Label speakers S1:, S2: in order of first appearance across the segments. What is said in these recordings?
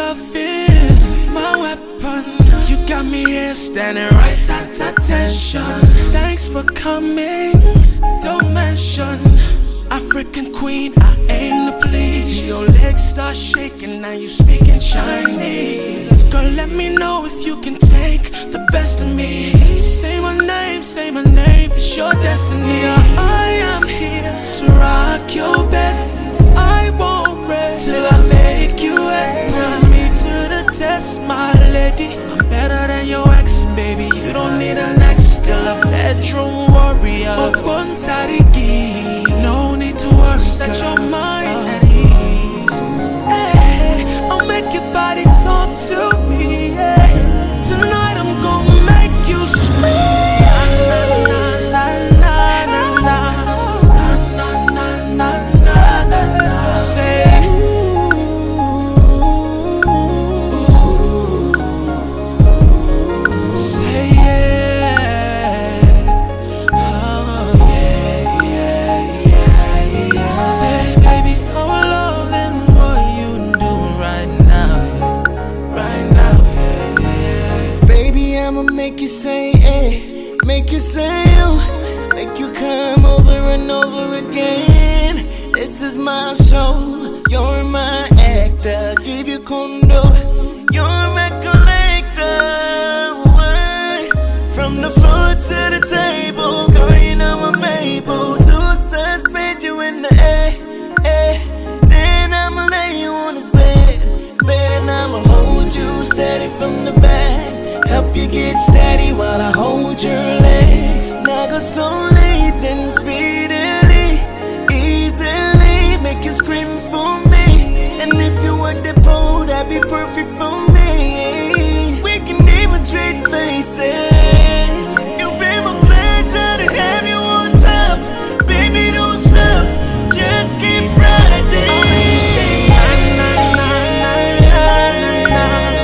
S1: loving, my weapon. You got me here standing right at attention. Thanks for coming, don't mention African queen, I aim to please. Your legs start shaking, now you speaking Chinese. Girl, let me know if you can take the best of me. Say my name, it's your destiny. I am here to rock your bed. I won't rest till I make you wet. Put me to the test, my lady. I'm better than your ex, baby. You don't need an ex, still a bedroom warrior. Oguntarigi, no need to worry. Set your mind at ease. Hey, I'll make your body talk to me. Yeah. Tonight I'm gonna make you scream.
S2: Make you say, eh, make you say, oh, make you come over and over again. This is my show, you're my actor. Give you condo, you're my collector. From the floor to the table, girl, you know I'm able to suspend you in the air, then I'ma lay you on this bed, and I'ma hold you steady from the back. Help you get steady while I hold your legs. Now go slowly, then speedily, easily, make you scream for me. And if you want the pole, that'd be perfect for me. We can even trade places. You've been my pleasure to have you on top. Baby, don't stop, just keep riding.
S1: I'll make you sing na na na na na na.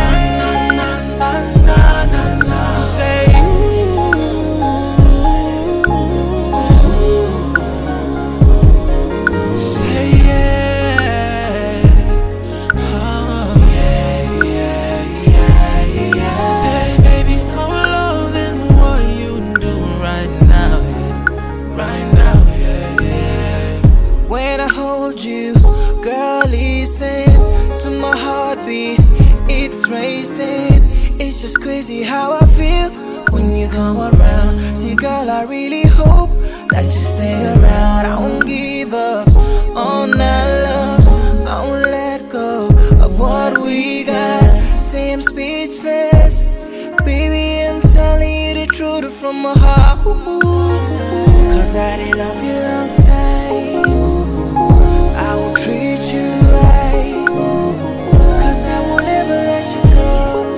S2: It's just crazy how I feel when you come around. See, girl, I really hope that you stay around. I won't give up on that love. I won't let go of what we got. Say I'm speechless, baby, I'm telling you the truth from my heart. Cause I didn't love you long time. I will treat you right, cause I won't ever let you go.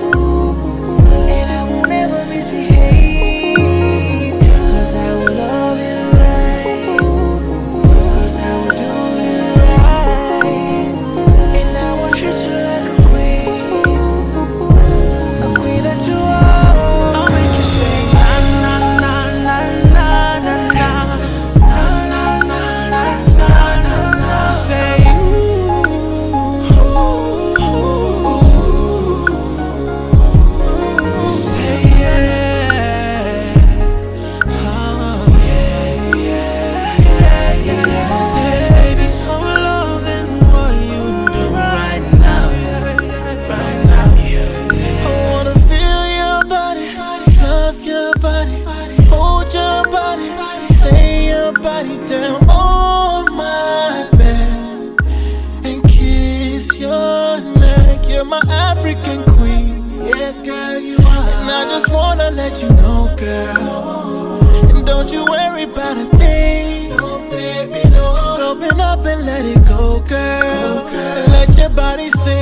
S2: Down on my bed and kiss your neck. You're my African queen, yeah, girl, you are. And I just wanna let you know, girl, and don't you worry about a thing. No, baby, no. Just open up and let it go, girl. Let your body sing.